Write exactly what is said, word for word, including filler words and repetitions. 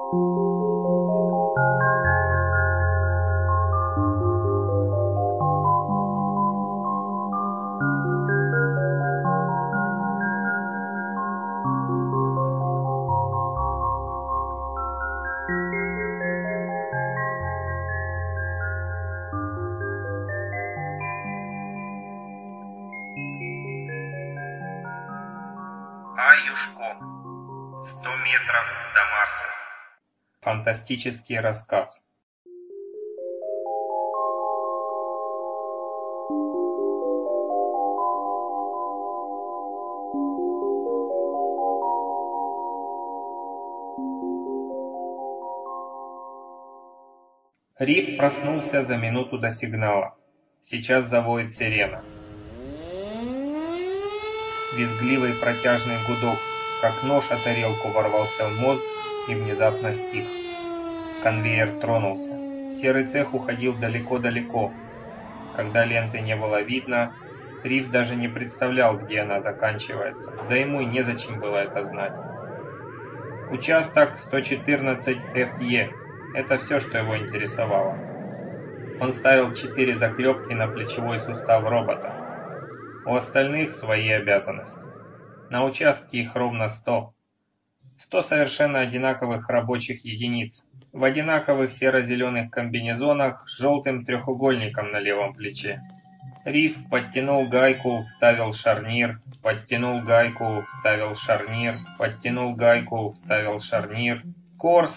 Аюшко. Сто метров до Марса. Фантастический рассказ. Риф проснулся за минуту до сигнала. Сейчас завоет сирена. Визгливый протяжный гудок, как нож о тарелку, ворвался в мозг и внезапно стих. Конвейер тронулся. Серый цех уходил далеко-далеко. Когда ленты не было видно, Риф даже не представлял, где она заканчивается, да ему и незачем было это знать. Участок сто четырнадцать эф е – это все, что его интересовало. Он ставил четыре заклепки на плечевой сустав робота. У остальных свои обязанности. На участке их ровно сто. сто совершенно одинаковых рабочих единиц. В одинаковых серо-зеленых комбинезонах с желтым треугольником на левом плече. Риф подтянул гайку, вставил шарнир, подтянул гайку, вставил шарнир, подтянул гайку, вставил шарнир. Корс